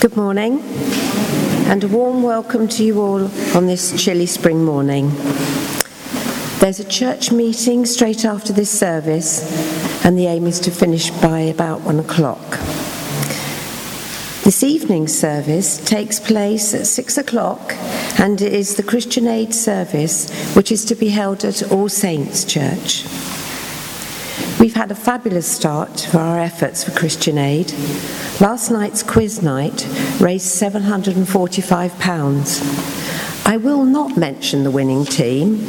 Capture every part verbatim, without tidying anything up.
Good morning, and a warm welcome to you all on this chilly spring morning. There's a church meeting straight after this service, and the aim is to finish by about one o'clock. This evening's service takes place at six o'clock, and it is the Christian Aid service, which is to be held at All Saints Church. We've had a fabulous start for our efforts for Christian Aid. Last night's quiz night raised seven hundred forty-five pounds. I will not mention the winning team,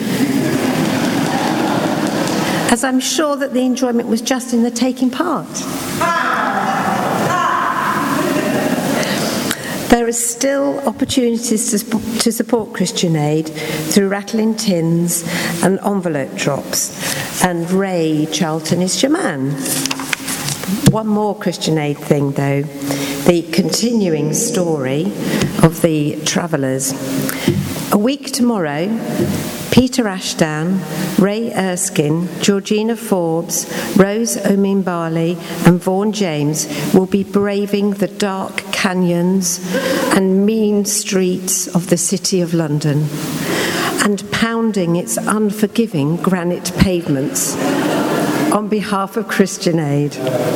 as I'm sure that the enjoyment was just in the taking part. There are still opportunities to, sp- to support Christian Aid through rattling tins and envelope drops. And Ray Charlton is your man. One more Christian Aid thing, though. The continuing story of the travellers. A week tomorrow, Peter Ashdown, Ray Erskine, Georgina Forbes, Rose Omimbali and Vaughan James will be braving the dark canyons and mean streets of the City of London and pounding its unforgiving granite pavements on behalf of Christian Aid.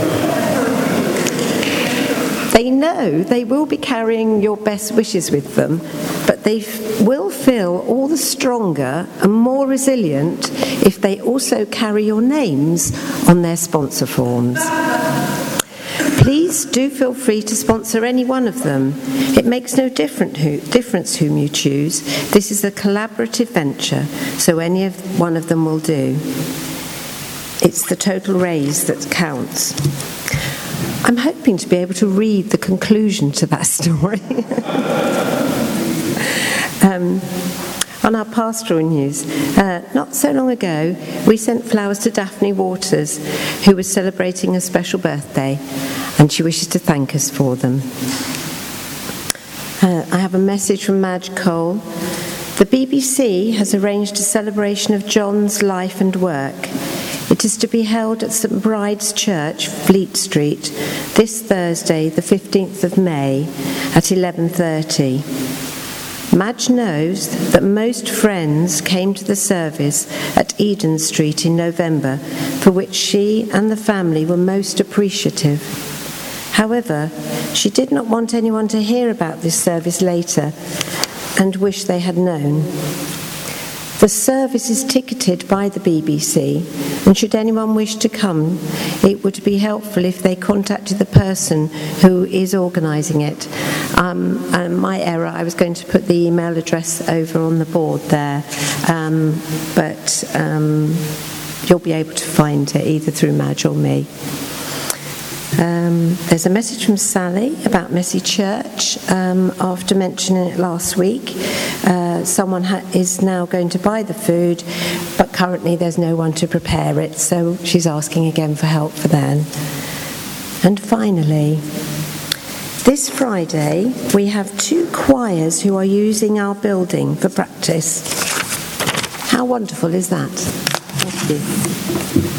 They know they will be carrying your best wishes with them, but they f- will feel all the stronger and more resilient if they also carry your names on their sponsor forms. Please do feel free to sponsor any one of them. It makes no different who, difference whom you choose. This is a collaborative venture, so any of one of them will do. It's the total raise that counts. I'm hoping to be able to read the conclusion to that story. um, on our pastoral news, uh, not so long ago, we sent flowers to Daphne Waters, who was celebrating a special birthday, and she wishes to thank us for them. Uh, I have a message from Madge Cole. The B B C has arranged a celebration of John's life and work. It is to be held at St Bride's Church, Fleet Street, this Thursday, the fifteenth of May, at eleven thirty. Madge knows that most friends came to the service at Eden Street in November, for which she and the family were most appreciative. However, she did not want anyone to hear about this service later and wish they had known. The service is ticketed by the B B C, and should anyone wish to come, it would be helpful if they contacted the person who is organising it. Um, and my error, I was going to put the email address over on the board there, um, but um, you'll be able to find it either through Madge or me. Um, there's a message from Sally about Messy Church. Um, after mentioning it last week, uh, someone ha- is now going to buy the food, but currently there's no one to prepare it, so she's asking again for help for that. And finally, this Friday we have two choirs who are using our building for practice. How wonderful is that? Thank you.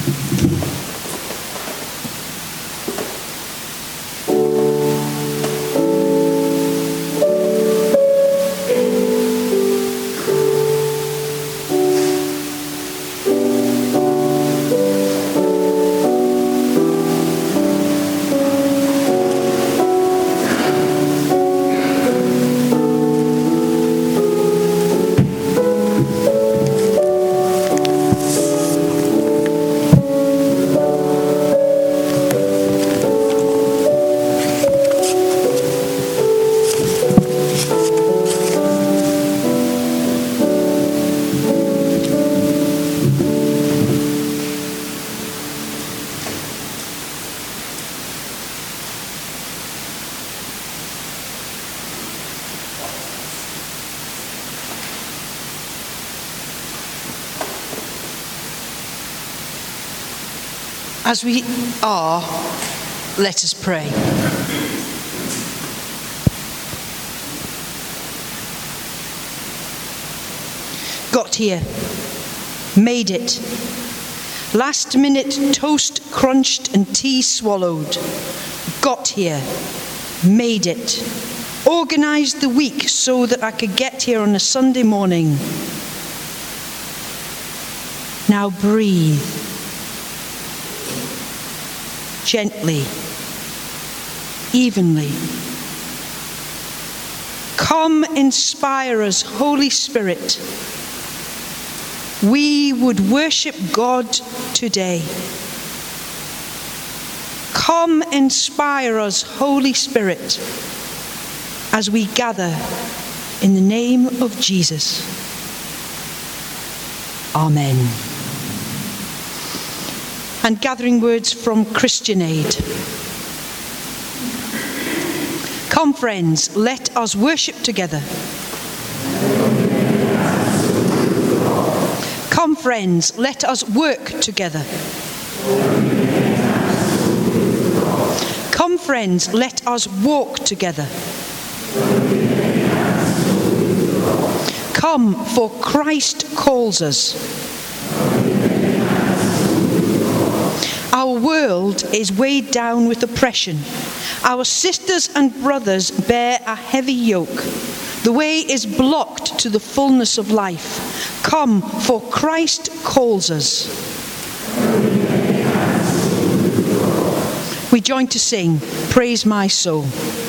As we are, let us pray. Got here, made it. Last minute toast crunched and tea swallowed. Got here, made it. organised the week so that I could get here on a Sunday morning. Now breathe gently, evenly. Come, inspire us, Holy Spirit. We would worship God today. Come, inspire us, Holy Spirit, as we gather in the name of Jesus. Amen. And gathering words from Christian Aid. Come, friends, let us worship together. Come, friends, let us work together. Come, friends, let us walk together. Come, for Christ calls us. Our world is weighed down with oppression. Our sisters and brothers bear a heavy yoke. The way is blocked to the fullness of life. Come, for Christ calls us. We join to sing, Praise My Soul.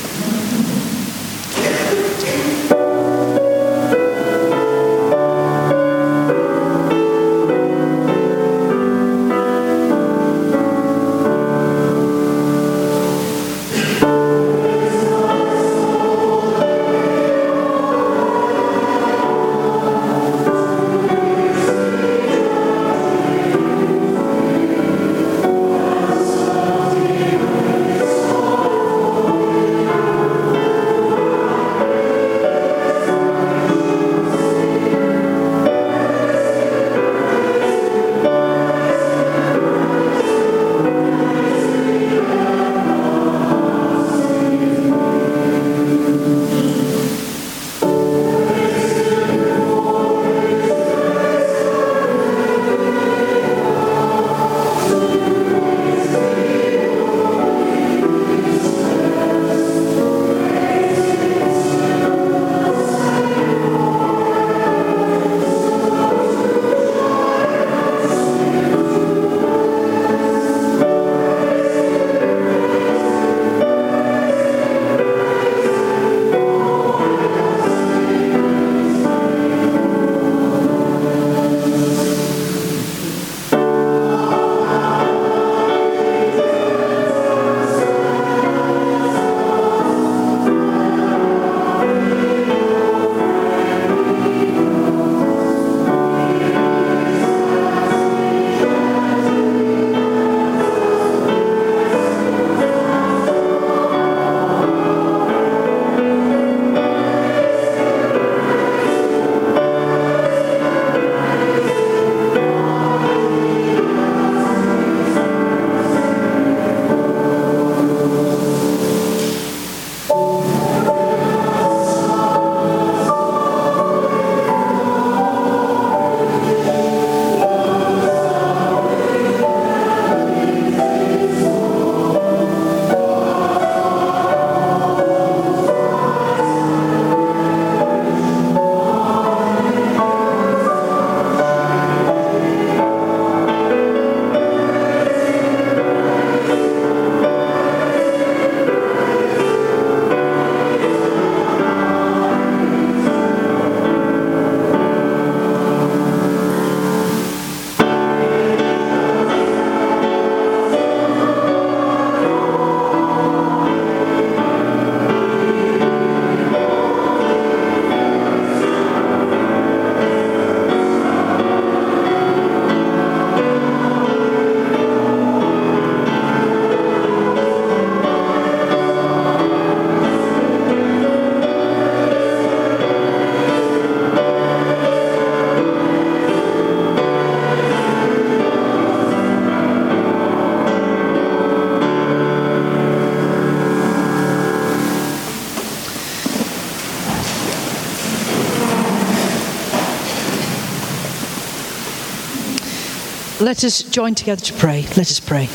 Let us join together to pray. Let us pray.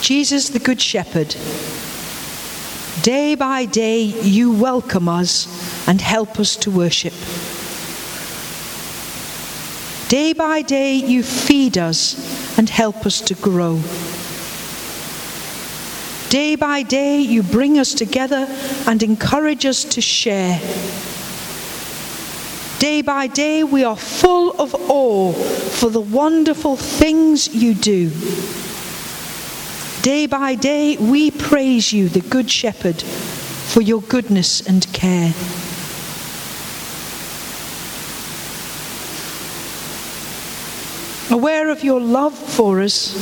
Jesus, the Good Shepherd, day by day you welcome us and help us to worship. Day by day you feed us and help us to grow. Day by day you bring us together and encourage us to share. Day by day we are full of awe for the wonderful things you do. Day by day we praise you, the Good Shepherd, for your goodness and care. Aware of your love for us,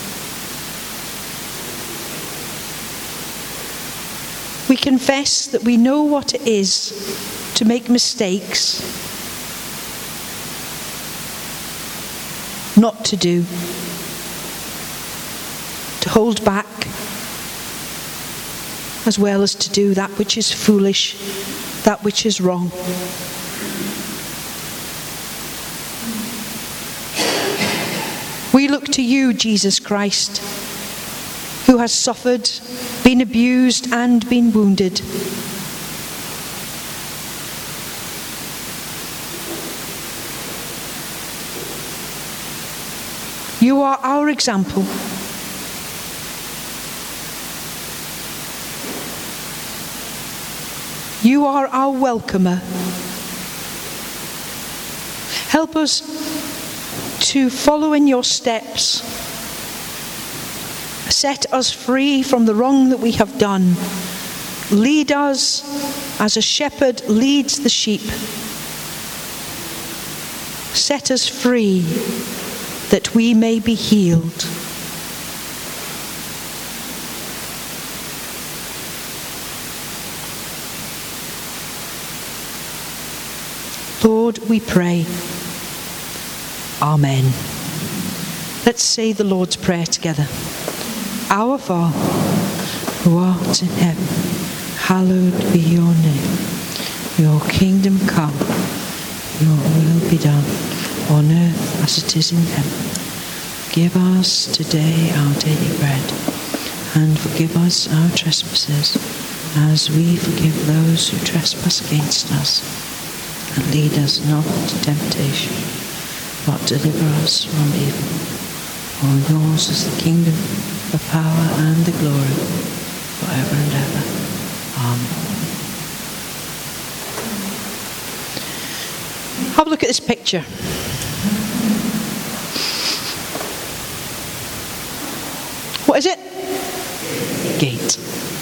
we confess that we know what it is to make mistakes, not to do, to hold back, as well as to do that which is foolish, that which is wrong. We look to you, Jesus Christ, who has suffered, been abused and been wounded. You are our example. You are our welcomer. Help us to follow in your steps. Set us free from the wrong that we have done. Lead us as a shepherd leads the sheep. Set us free that we may be healed. Lord, we pray. Amen. Let's say the Lord's Prayer together. Our Father, who art in heaven, hallowed be your name. Your kingdom come, your will be done, on earth as it is in heaven. Give us today our daily bread, and forgive us our trespasses, as we forgive those who trespass against us. And lead us not into temptation, but deliver us from evil. For yours is the kingdom, the power and the glory, forever and ever. Amen. Have a look at this picture. What is it? Gate.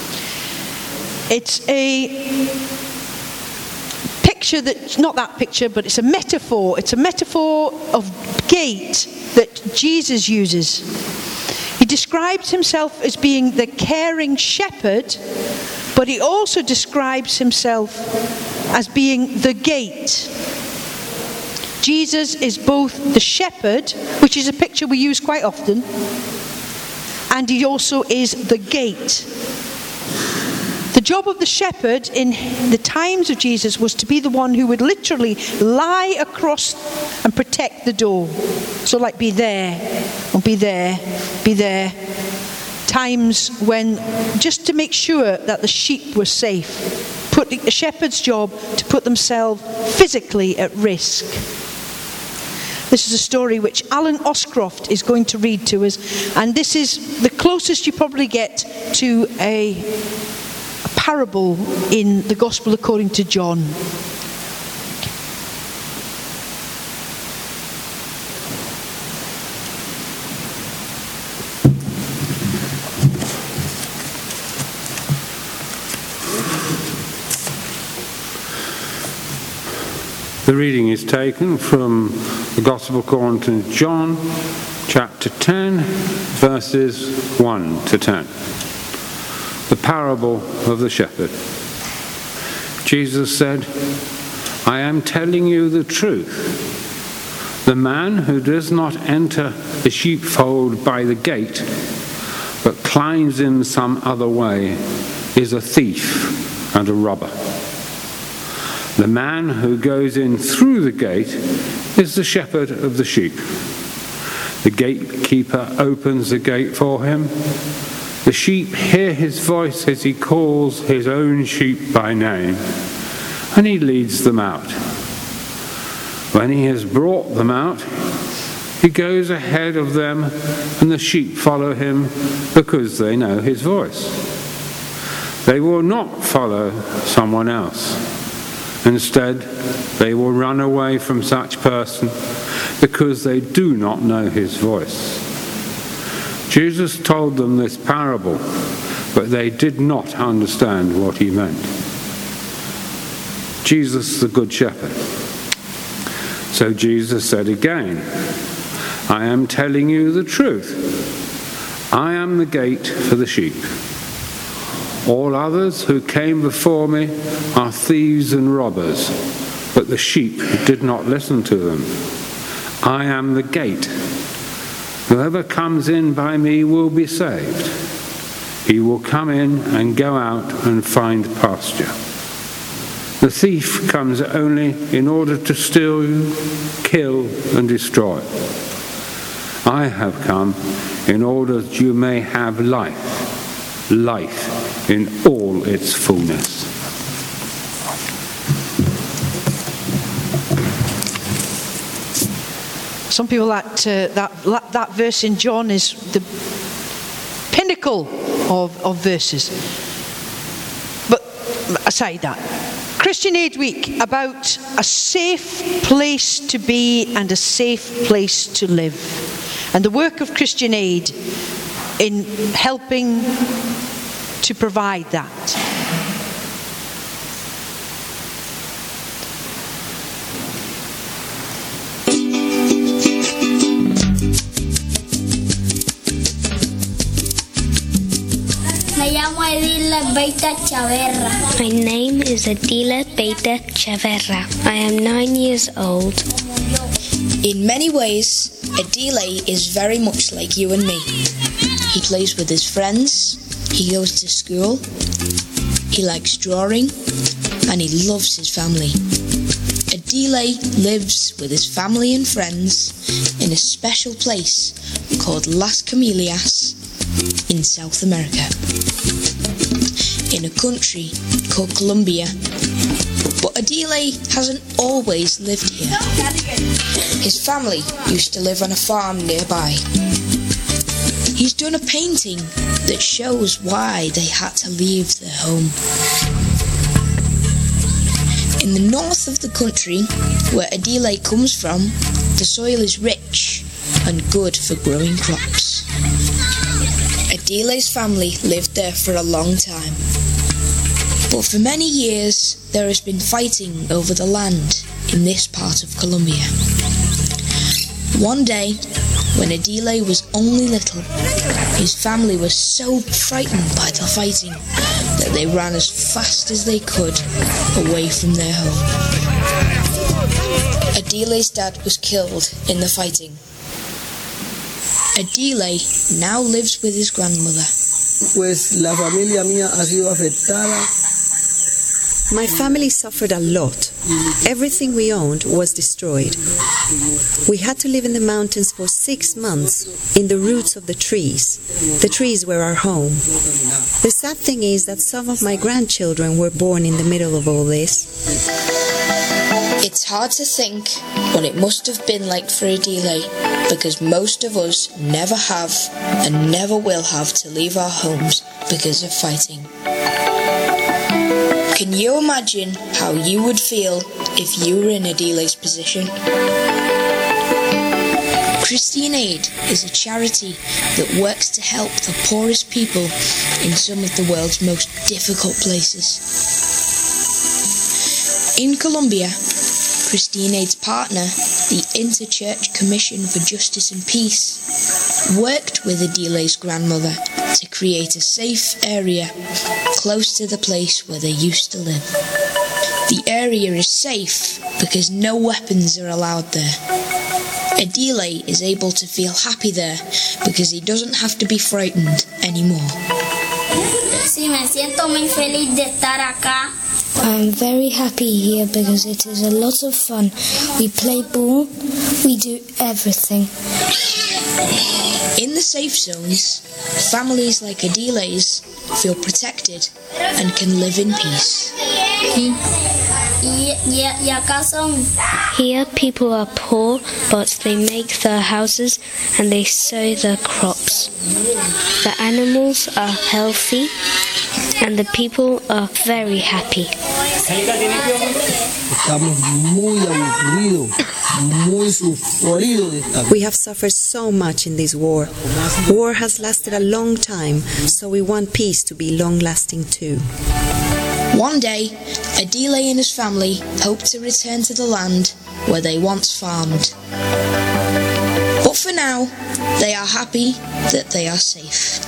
It's a picture that, not that picture, but it's a metaphor. It's a metaphor of gate that Jesus uses. He describes himself as being the caring shepherd, but he also describes himself as being the gate. Jesus is both the shepherd, which is a picture we use quite often, and he also is the gate. The job of the shepherd in the times of Jesus was to be the one who would literally lie across and protect the door. So like be there, or be there, be there. Times when, just to make sure that the sheep were safe. Put the shepherd's job to put themselves physically at risk. This is a story which Alan Oscroft is going to read to us, and this is the closest you probably get to a, a parable in the Gospel according to John. The reading is taken from the Gospel according to John, chapter ten, verses one to ten. The parable of the shepherd. Jesus said, I am telling you the truth. The man who does not enter the sheepfold by the gate, but climbs in some other way, is a thief and a robber. The man who goes in through the gate is the shepherd of the sheep. The gatekeeper opens the gate for him. The sheep hear his voice as he calls his own sheep by name, and he leads them out. When he has brought them out, he goes ahead of them, and the sheep follow him because they know his voice. They will not follow someone else. Instead, they will run away from such person because they do not know his voice. Jesus told them this parable, but they did not understand what he meant. Jesus, the Good Shepherd. So Jesus said again, I am telling you the truth. I am the gate for the sheep. All others who came before me are thieves and robbers, but the sheep did not listen to them. I am the gate. Whoever comes in by me will be saved. He will come in and go out and find pasture. The thief comes only in order to steal, kill, and destroy. I have come in order that you may have life, life in all its fullness. Some people that, uh, that that verse in John is the pinnacle of, of verses. But aside that, Christian Aid Week, about a safe place to be and a safe place to live. And the work of Christian Aid in helping to provide that. My name is Adila Beta Chaverra. I am nine years old. In many ways, Adile is very much like you and me. He plays with his friends, he goes to school, he likes drawing, and he loves his family. Adile lives with his family and friends in a special place called Las Camelias in South America, in a country called Colombia. But Adile hasn't always lived here. His family used to live on a farm nearby. He's done a painting that shows why they had to leave their home. In the north of the country, where Adile comes from, the soil is rich and good for growing crops. Adile's family lived there for a long time. But for many years, there has been fighting over the land in this part of Colombia. One day, when Adile was only little, his family was so frightened by the fighting that they ran as fast as they could away from their home. Adile's dad was killed in the fighting. Adile now lives with his grandmother. Pues la familia mía ha sido afectada. My family suffered a lot. Everything we owned was destroyed. We had to live in the mountains for six months, in the roots of the trees. The trees were our home. The sad thing is that some of my grandchildren were born in the middle of all this. It's hard to think what it must have been like for Adile, because most of us never have and never will have to leave our homes because of fighting. Can you imagine how you would feel if you were in Adile's position? Christian Aid is a charity that works to help the poorest people in some of the world's most difficult places. In Colombia, Christian Aid's partner, the Interchurch Commission for Justice and Peace, worked with Adile's grandmother to create a safe area close to the place where they used to live. The area is safe because no weapons are allowed there. Adile is able to feel happy there because he doesn't have to be frightened anymore. Sí, me siento muy feliz de estar acá. I'm very happy here because it is a lot of fun. We play ball, we do everything. In the safe zones, families like Adile's feel protected and can live in peace. Y, y, y acá son. Here people are poor, but they make their houses and they sow their crops. The animals are healthy and the people are very happy. Estamos muy aburridos, muy sufridos de esta. We have suffered so much in this war. War has lasted a long time, so we want peace to be long-lasting too. One day, Adile and his family hope to return to the land where they once farmed. But for now, they are happy that they are safe.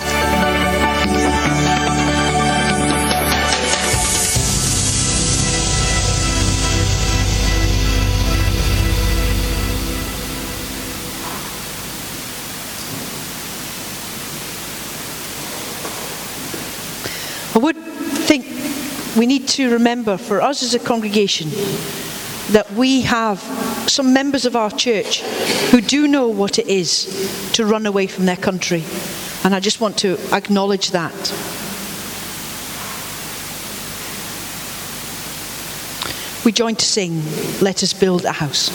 I would think we need to remember, for us as a congregation, that we have some members of our church who do know what it is to run away from their country. And I just want to acknowledge that. We join to sing, "Let Us Build a House."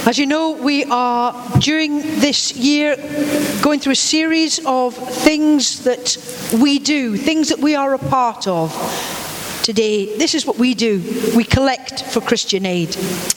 As you know, we are, during this year, going through a series of things that we do, things that we are a part of. Today, this is what we do. We collect for Christian Aid.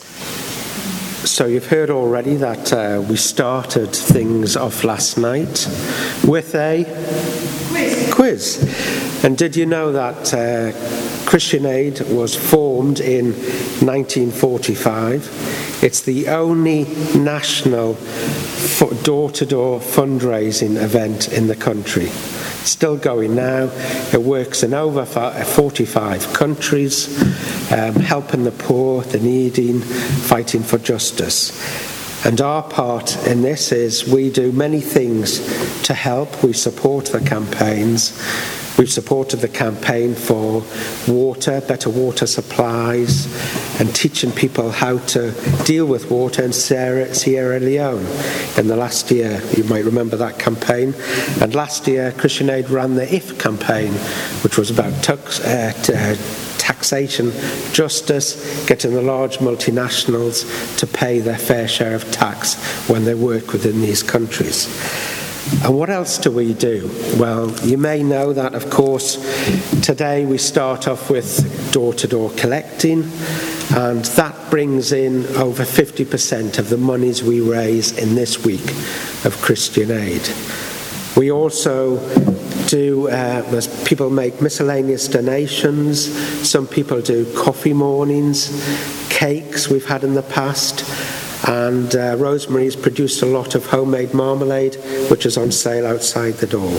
So you've heard already that uh, we started things off last night with a quiz. quiz. And did you know that uh, Christian Aid was formed in nineteen forty-five? It's the only national door-to-door fundraising event in the country. Still going now. It works in over forty-five countries, um, helping the poor, the needy, fighting for justice. And our part in this is we do many things to help. We support the campaigns. We've supported the campaign for water, better water supplies, and teaching people how to deal with water in Sierra, Sierra Leone in the last year. You might remember that campaign. And last year, Christian Aid ran the I F campaign, which was about tux, uh, t- uh, taxation, justice, getting the large multinationals to pay their fair share of tax when they work within these countries. And what else do we do? Well, you may know that, of course, today we start off with door-to-door collecting, and that brings in over fifty percent of the monies we raise in this week of Christian Aid. We also do, uh, as people make miscellaneous donations, some people do coffee mornings, cakes we've had in the past, and uh, Rosemary's produced a lot of homemade marmalade, which is on sale outside the door.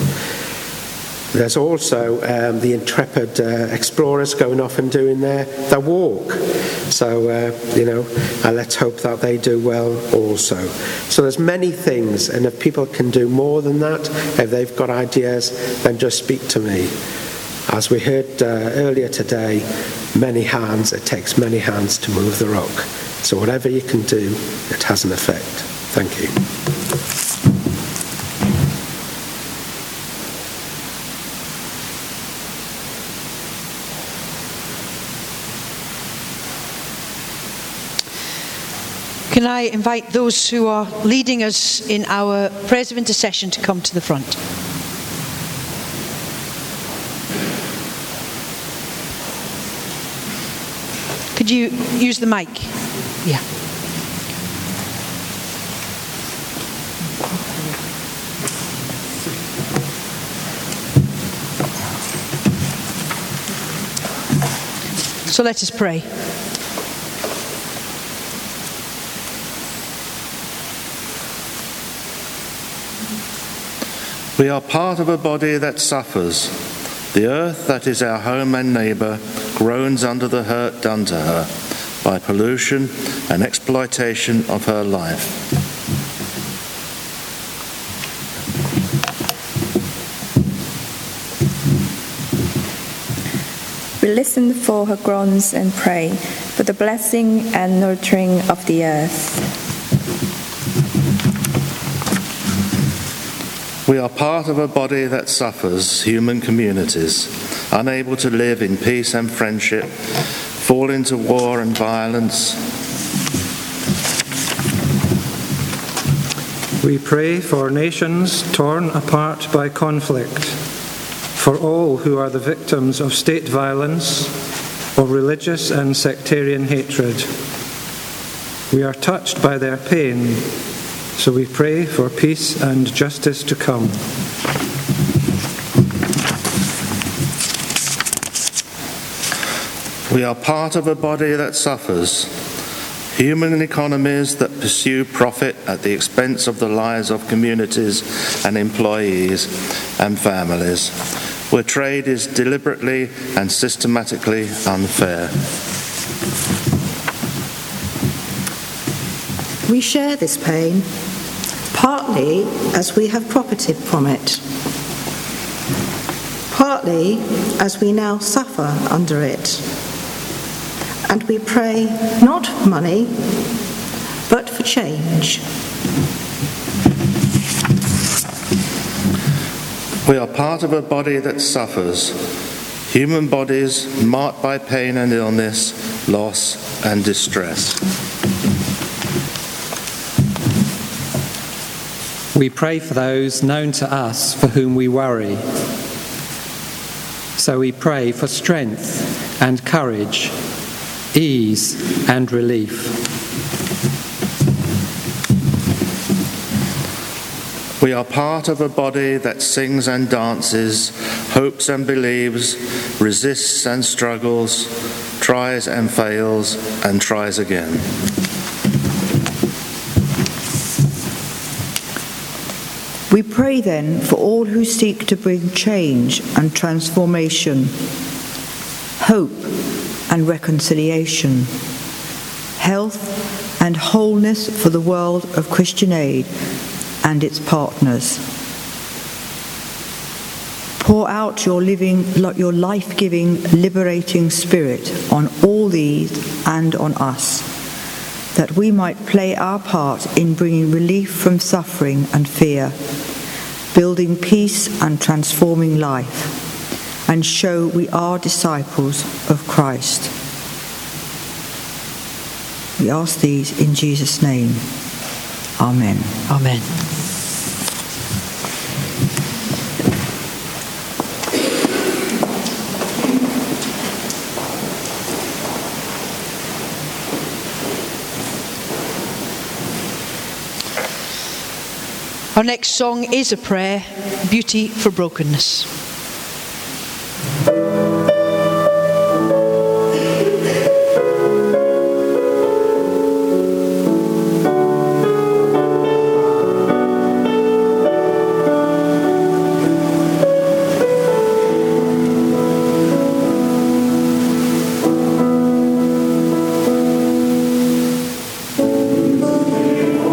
There's also um, the intrepid uh, explorers going off and doing their, their walk. So, uh, you know, uh, let's hope that they do well also. So there's many things, and if people can do more than that, if they've got ideas, then just speak to me. As we heard uh, earlier today, many hands, it takes many hands to move the rock. So whatever you can do, it has an effect. Thank you. Can I invite those who are leading us in our prayers of intercession to come to the front? Could you use the mic? Yeah. So let us pray. We are part of a body that suffers. The earth that is our home and neighbour groans under the hurt done to her by pollution and exploitation of her life. We listen for her groans and pray for the blessing and nurturing of the earth. We are part of a body that suffers, human communities, unable to live in peace and friendship, fall into war and violence. We pray for nations torn apart by conflict, for all who are the victims of state violence or religious and sectarian hatred. We are touched by their pain, so we pray for peace and justice to come. We are part of a body that suffers, human economies that pursue profit at the expense of the lives of communities and employees and families, where trade is deliberately and systematically unfair. We share this pain, partly as we have profited from it, partly as we now suffer under it. And we pray not for money, but for change. We are part of a body that suffers, human bodies marked by pain and illness, loss and distress. We pray for those known to us for whom we worry. So we pray for strength and courage, ease and relief. We are part of a body that sings and dances, hopes and believes, resists and struggles, tries and fails, and tries again. We pray then for all who seek to bring change and transformation, hope and reconciliation, health and wholeness for the world of Christian Aid and its partners. Pour out your living, your life-giving, liberating spirit on all these and on us, that we might play our part in bringing relief from suffering and fear, building peace and transforming life, and show we are disciples of Christ. We ask these in Jesus' name. Amen. Amen. Our next song is a prayer, Beauty for Brokenness.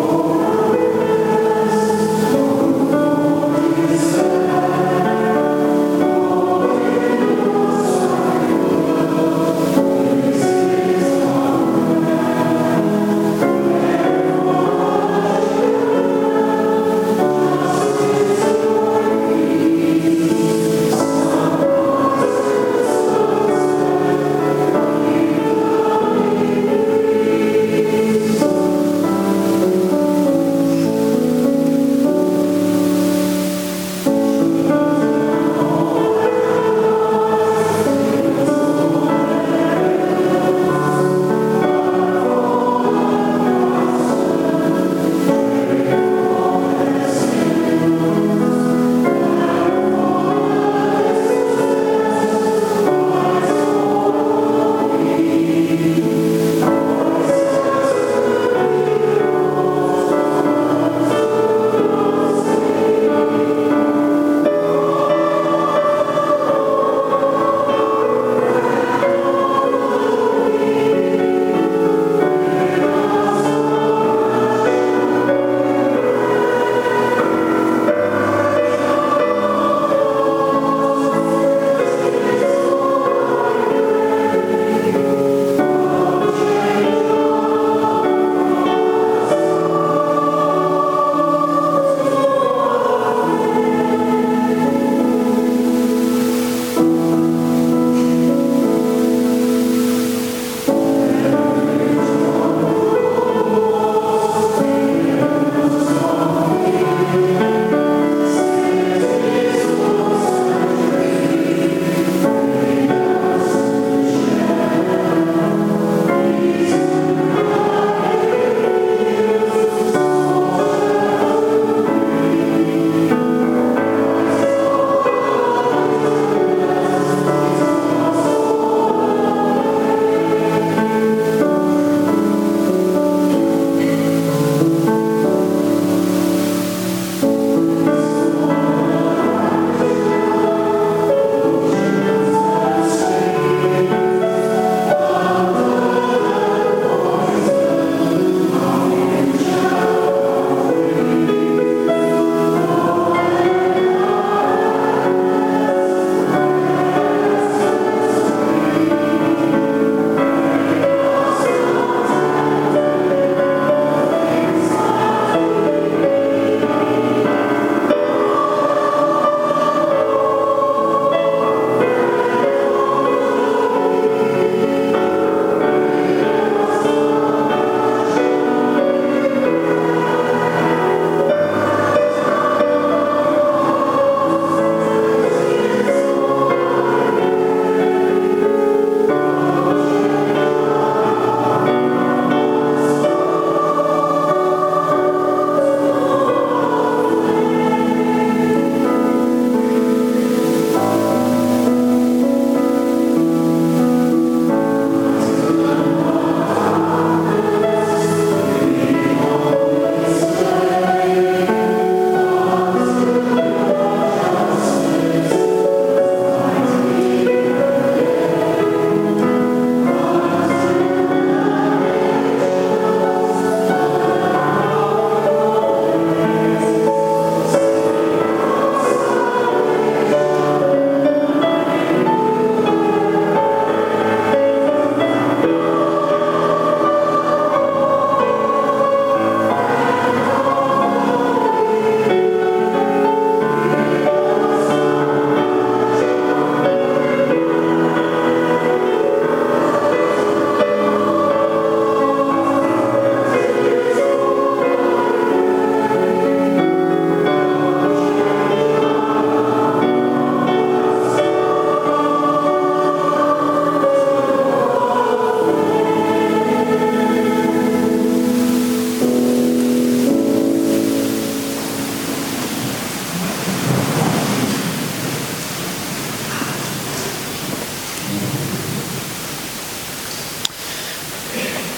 Beauty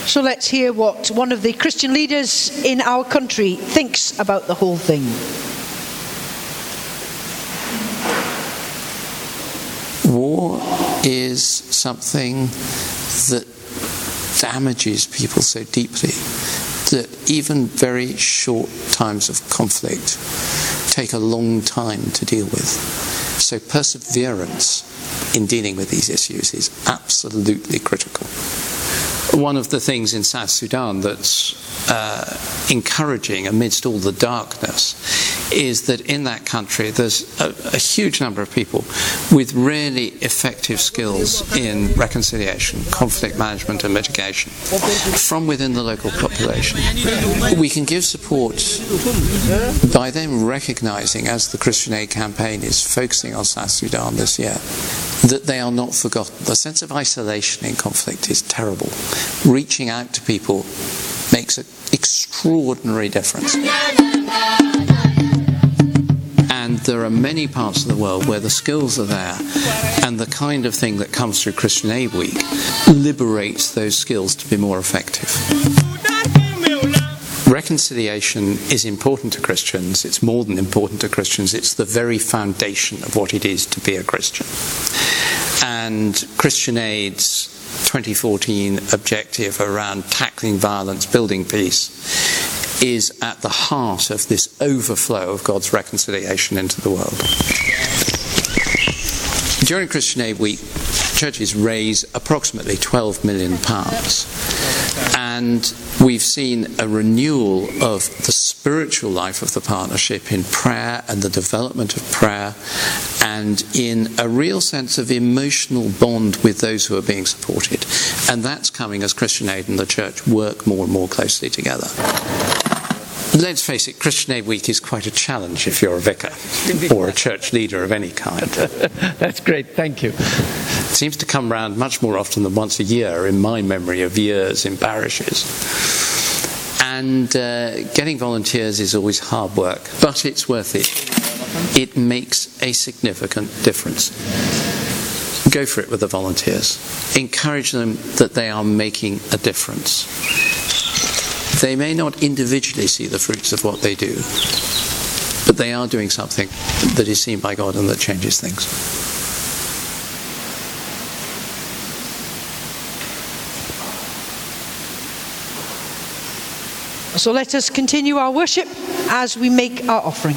So let's hear what one of the Christian leaders in our country thinks about the whole thing. War is something that damages people so deeply that even very short times of conflict take a long time to deal with. So perseverance in dealing with these issues is absolutely critical. One of the things in South Sudan that's uh, encouraging amidst all the darkness is that in that country there's a, a huge number of people with really effective skills in reconciliation, conflict management and mitigation from within the local population. We can give support by them recognising, as the Christian Aid campaign is focusing on South Sudan this year, that they are not forgotten. The sense of isolation in conflict is terrible. Reaching out to people makes an extraordinary difference. And there are many parts of the world where the skills are there, and the kind of thing that comes through Christian Aid Week liberates those skills to be more effective. Reconciliation is important to Christians. It's more than important to Christians. It's the very foundation of what it is to be a Christian. And Christian Aid's twenty fourteen objective around tackling violence, building peace, is at the heart of this overflow of God's reconciliation into the world. During Christian Aid Week, churches raise approximately twelve million pounds. And we've seen a renewal of the spiritual life of the partnership in prayer and the development of prayer, and in a real sense of emotional bond with those who are being supported. And that's coming as Christian Aid and the church work more and more closely together. Let's face it, Christian Aid Week is quite a challenge if you're a vicar or a church leader of any kind. That's great, thank you. It seems to come round much more often than once a year in my memory of years in parishes. And uh, getting volunteers is always hard work, but it's worth it. It makes a significant difference. Go for it with the volunteers. Encourage them that they are making a difference. They may not individually see the fruits of what they do, but they are doing something that is seen by God and that changes things. So let us continue our worship as we make our offering.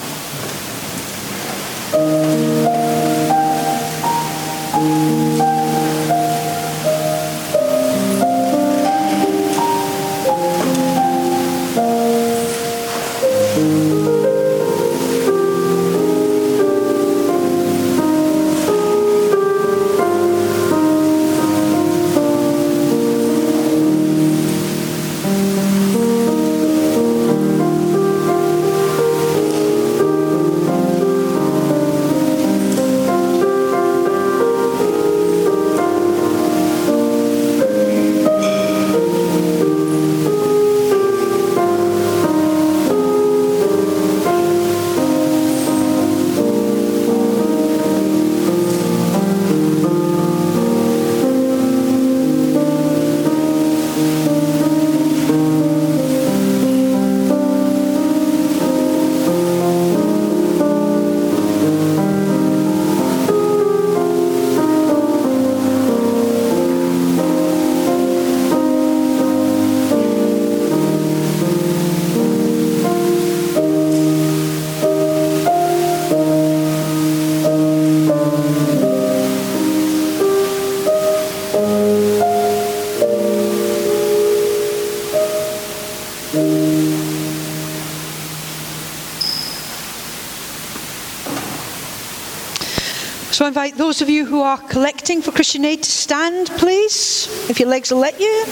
So I invite those of you who are collecting for Christian Aid to stand, please, if your legs will let you.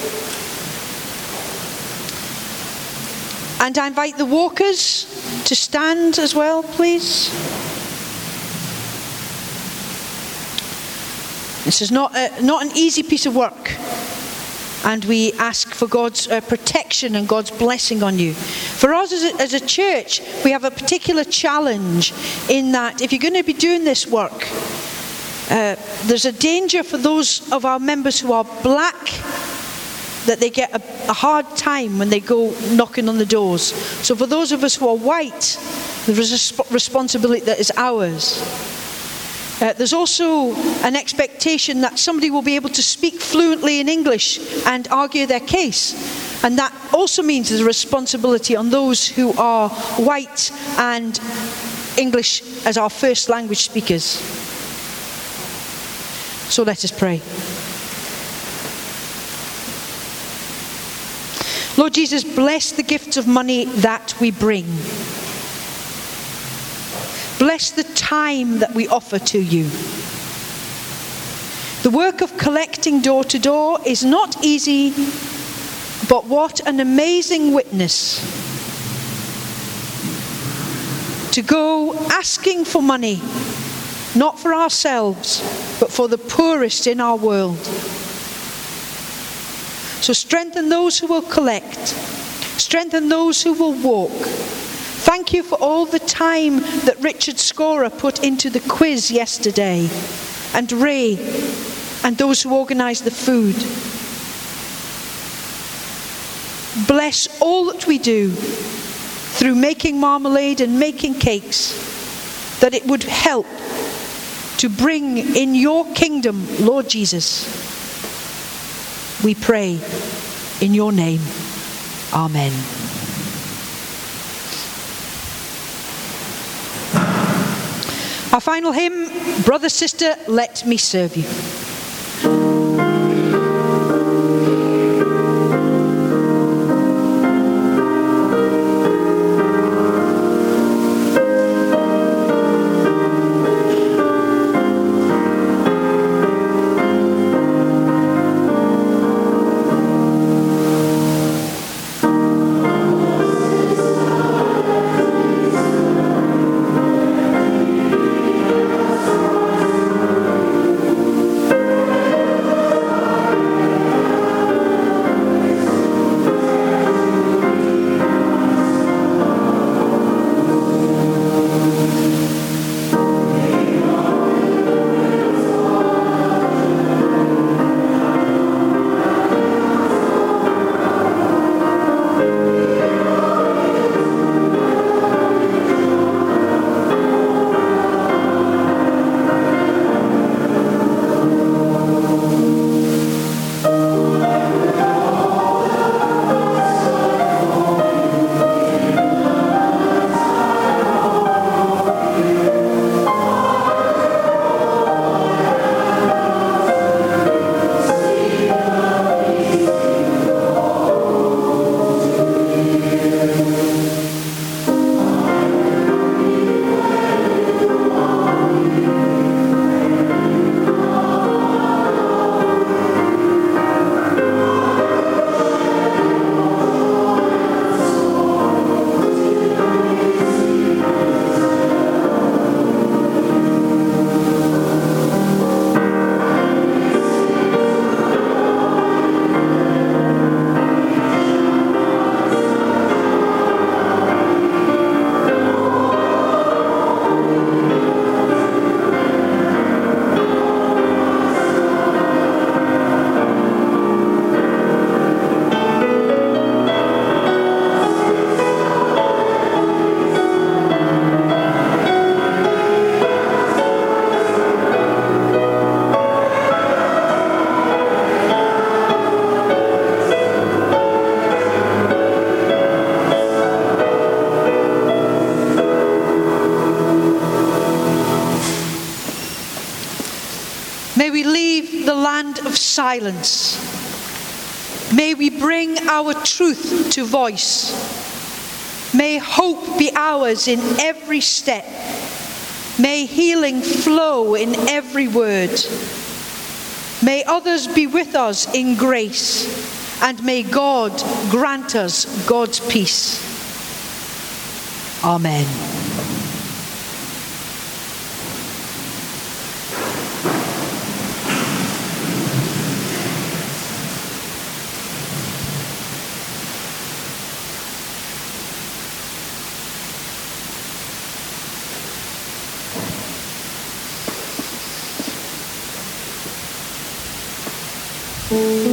And I invite the walkers to stand as well, please. This is not a, not an easy piece of work. And we ask for God's uh, protection and God's blessing on you. For us as a, as a church, we have a particular challenge in that if you're going to be doing this work, uh, there's a danger for those of our members who are black that they get a, a hard time when they go knocking on the doors. So for those of us who are white, there is a sp- responsibility that is ours. Uh, there's also an expectation that somebody will be able to speak fluently in English and argue their case. And that also means there's a responsibility on those who are white and English as our first language speakers. So let us pray. Lord Jesus, bless the gifts of money that we bring. Bless the time that we offer to you. The work of collecting door to door is not easy, but what an amazing witness. To go asking for money, not for ourselves, but for the poorest in our world. So strengthen those who will collect. Strengthen those who will walk. Thank you for all the time that Richard Scorer put into the quiz yesterday, and Ray, and those who organised the food. Bless all that we do through making marmalade and making cakes, that it would help to bring in your kingdom, Lord Jesus. We pray in your name. Amen. Our final hymn, Brother, Sister, Let Me Serve You. May we leave the land of silence. May we bring our truth to voice. May hope be ours in every step. May healing flow in every word. May others be with us in grace, and may God grant us God's peace. Amen. Thank you.